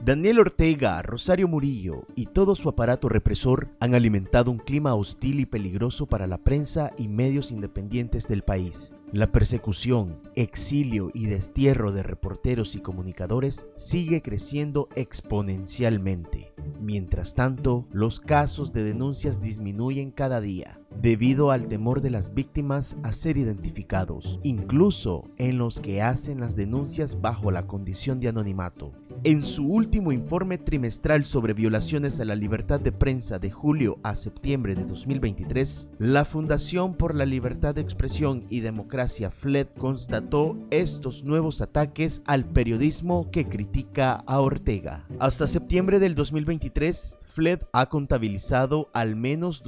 Daniel Ortega, Rosario Murillo y todo su aparato represor han alimentado un clima hostil y peligroso para la prensa y medios independientes del país. La persecución, exilio y destierro de reporteros y comunicadores sigue creciendo exponencialmente. Mientras tanto, los casos de denuncias disminuyen cada día, debido al temor de las víctimas a ser identificados, incluso en los que hacen las denuncias bajo la condición de anonimato. En su último informe trimestral sobre violaciones a la libertad de prensa de julio a septiembre de 2023, la Fundación por la Libertad de Expresión y Democracia FLED constató estos nuevos ataques al periodismo que critica a Ortega. Hasta septiembre del 2023, FLED ha contabilizado al menos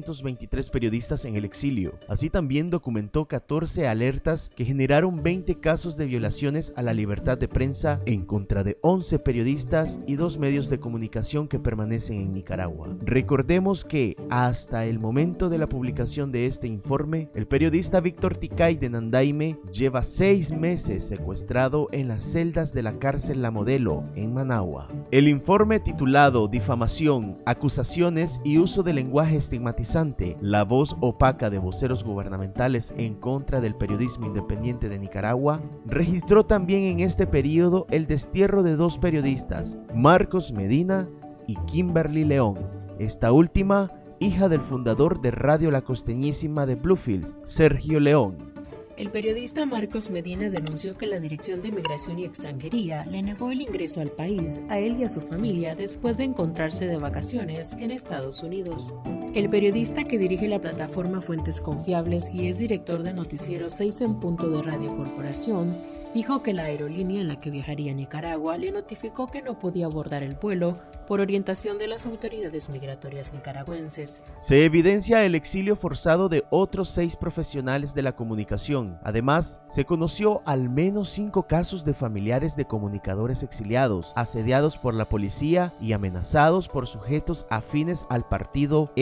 223 periodistas en el exilio. Así también documentó 14 alertas que generaron 20 casos de violaciones a la libertad de prensa en contra de 11 periodistas y 2 medios de comunicación que permanecen en Nicaragua. Recordemos que hasta el momento de la publicación de este informe, el periodista Víctor Ticay de Nandaime lleva 6 meses secuestrado en las celdas de la cárcel La Modelo en Managua. El informe titulado Difamación, acusaciones y uso de lenguaje estigmatizante, la voz opaca de voceros gubernamentales en contra del periodismo independiente de Nicaragua, registró también en este periodo el destierro de 2 periodistas, Marcos Medina y Kimberly León, esta última hija del fundador de Radio La Costeñísima de Bluefields, Sergio León. El periodista Marcos Medina denunció que la Dirección de Migración y Extranjería le negó el ingreso al país a él y a su familia después de encontrarse de vacaciones en Estados Unidos. El periodista, que dirige la plataforma Fuentes Confiables y es director de noticiero 6 en punto de Radio Corporación, dijo que la aerolínea en la que viajaría a Nicaragua le notificó que no podía abordar el vuelo por orientación de las autoridades migratorias nicaragüenses. Se evidencia el exilio forzado de otros 6 profesionales de la comunicación. Además, se conoció al menos 5 casos de familiares de comunicadores exiliados, asediados por la policía y amenazados por sujetos afines al partido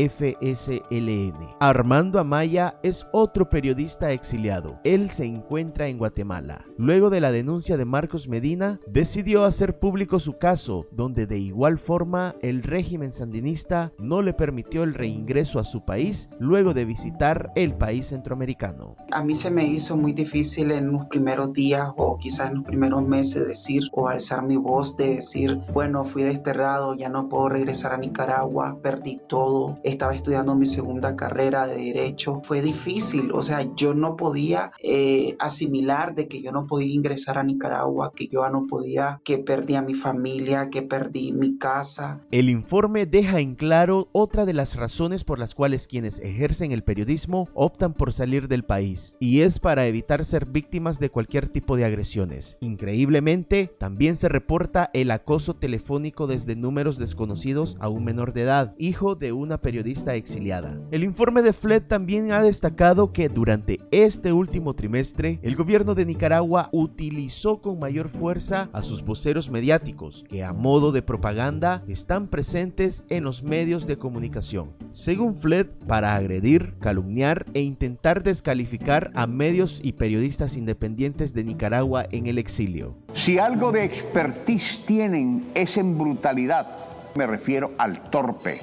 FSLN. Armando Amaya es otro periodista exiliado. Él se encuentra en Guatemala. Luego de la denuncia de Marcos Medina, decidió hacer público su caso, donde de igual forma el régimen sandinista no le permitió el reingreso a su país luego de visitar el país centroamericano. A mí se me hizo muy difícil en los primeros días o quizás en los primeros meses decir o alzar mi voz de decir, bueno, fui desterrado, ya no puedo regresar a Nicaragua, perdí todo, estaba estudiando mi segunda carrera de Derecho. Fue difícil, o sea, yo no podía asimilar de que yo no podía ingresar a Nicaragua, que yo no podía, que perdí a mi familia, que perdí mi casa. El informe deja en claro otra de las razones por las cuales quienes ejercen el periodismo optan por salir del país, y es para evitar ser víctimas de cualquier tipo de agresiones. Increíblemente, también se reporta el acoso telefónico desde números desconocidos a un menor de edad, hijo de una periodista exiliada. El informe de FLED también ha destacado que durante este último trimestre, el gobierno de Nicaragua utilizó con mayor fuerza a sus voceros mediáticos, que a modo de propaganda están presentes en los medios de comunicación, según FLED, para agredir, calumniar e intentar descalificar a medios y periodistas independientes de Nicaragua en el exilio. Si algo de expertise tienen es en brutalidad, me refiero al torpe,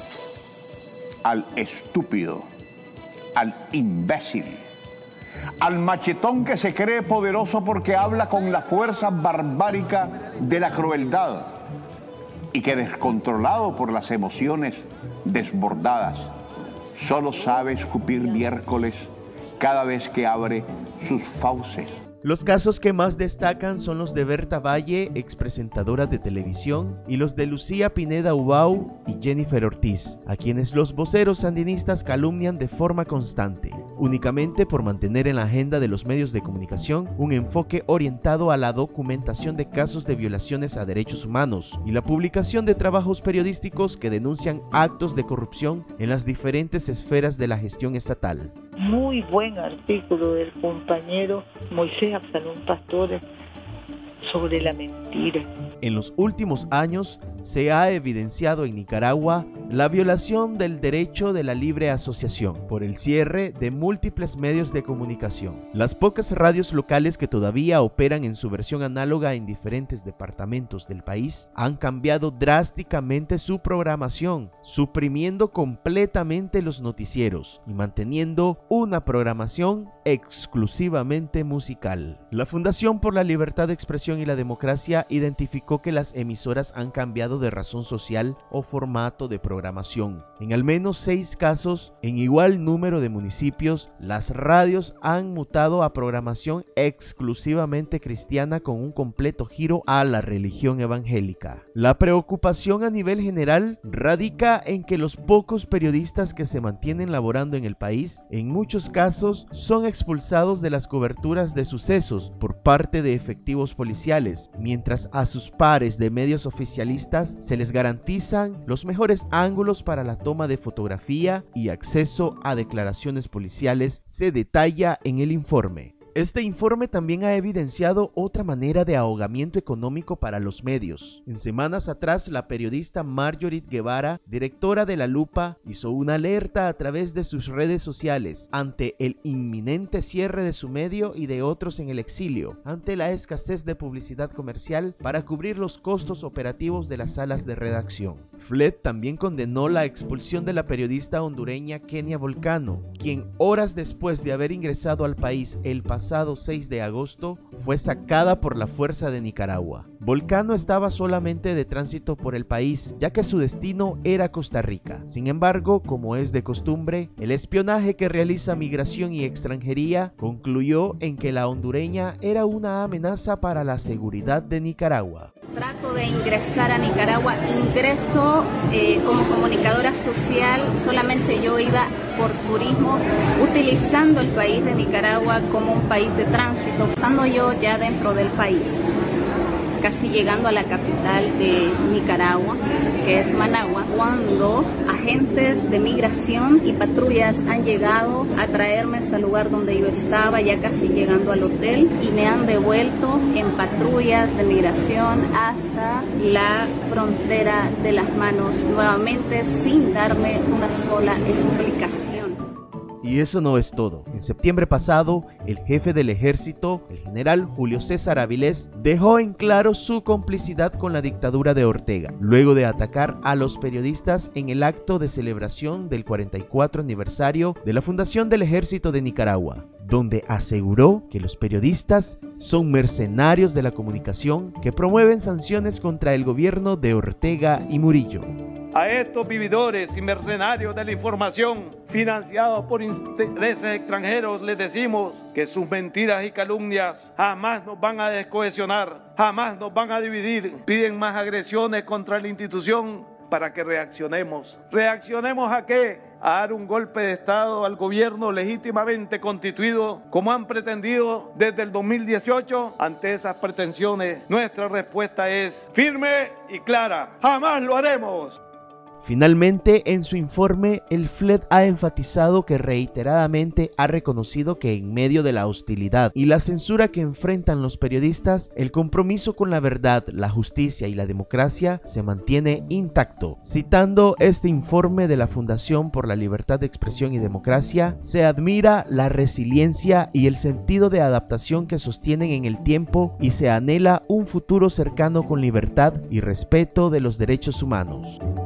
al estúpido, al imbécil, al machetón que se cree poderoso porque habla con la fuerza barbárica de la crueldad y que, descontrolado por las emociones desbordadas, solo sabe escupir miércoles cada vez que abre sus fauces. Los casos que más destacan son los de Berta Valle, expresentadora de televisión, y los de Lucía Pineda Ubau y Jennifer Ortiz, a quienes los voceros sandinistas calumnian de forma constante, únicamente por mantener en la agenda de los medios de comunicación un enfoque orientado a la documentación de casos de violaciones a derechos humanos y la publicación de trabajos periodísticos que denuncian actos de corrupción en las diferentes esferas de la gestión estatal. Muy buen artículo del compañero Moisés Absalón Pastores sobre la mentira. En los últimos años, se ha evidenciado en Nicaragua la violación del derecho de la libre asociación por el cierre de múltiples medios de comunicación. Las pocas radios locales que todavía operan en su versión análoga en diferentes departamentos del país han cambiado drásticamente su programación, suprimiendo completamente los noticieros y manteniendo una programación exclusivamente musical. La Fundación por la Libertad de Expresión y la Democracia identificó que las emisoras han cambiado de razón social o formato de programación. En al menos 6 casos, en igual número de municipios, las radios han mutado a programación exclusivamente cristiana con un completo giro a la religión evangélica. La preocupación a nivel general radica en que los pocos periodistas que se mantienen laborando en el país, en muchos casos, son expulsados de las coberturas de sucesos por parte de efectivos policiales, mientras a sus pares de medios oficialistas se les garantizan los mejores ángulos para la toma de fotografía y acceso a declaraciones policiales, se detalla en el informe. Este informe también ha evidenciado otra manera de ahogamiento económico para los medios. En semanas atrás, la periodista Marjorie Guevara, directora de La Lupa, hizo una alerta a través de sus redes sociales ante el inminente cierre de su medio y de otros en el exilio, ante la escasez de publicidad comercial para cubrir los costos operativos de las salas de redacción. FLED también condenó la expulsión de la periodista hondureña Kenia Volcano, quien horas después de haber ingresado al país el pasado 6 de agosto, fue sacada por la fuerza de Nicaragua. Volcano estaba solamente de tránsito por el país, ya que su destino era Costa Rica. Sin embargo, como es de costumbre, el espionaje que realiza Migración y Extranjería concluyó en que la hondureña era una amenaza para la seguridad de Nicaragua. Trato de ingresar a Nicaragua, ingreso como comunicadora social, solamente yo iba por turismo, utilizando el país de Nicaragua como un país de tránsito, estando yo ya dentro del país, casi llegando a la capital de Nicaragua, que es Managua, cuando agentes de migración y patrullas han llegado a traerme hasta el lugar donde yo estaba, ya casi llegando al hotel, y me han devuelto en patrullas de migración hasta la frontera de Las Manos, nuevamente sin darme una sola explicación. Y eso no es todo. En septiembre pasado, el jefe del ejército, el general Julio César Avilés, dejó en claro su complicidad con la dictadura de Ortega, luego de atacar a los periodistas en el acto de celebración del 44 aniversario de la fundación del Ejército de Nicaragua, donde aseguró que los periodistas son mercenarios de la comunicación que promueven sanciones contra el gobierno de Ortega y Murillo. A estos vividores y mercenarios de la información, financiados por intereses extranjeros, les decimos que sus mentiras y calumnias jamás nos van a descohesionar, jamás nos van a dividir. Piden más agresiones contra la institución para que reaccionemos. ¿Reaccionemos a qué? A dar un golpe de Estado al gobierno legítimamente constituido, como han pretendido desde el 2018. Ante esas pretensiones, nuestra respuesta es firme y clara: ¡jamás lo haremos! Finalmente, en su informe, el FLED ha enfatizado que reiteradamente ha reconocido que en medio de la hostilidad y la censura que enfrentan los periodistas, el compromiso con la verdad, la justicia y la democracia se mantiene intacto. Citando este informe de la Fundación por la Libertad de Expresión y Democracia, se admira la resiliencia y el sentido de adaptación que sostienen en el tiempo y se anhela un futuro cercano con libertad y respeto de los derechos humanos.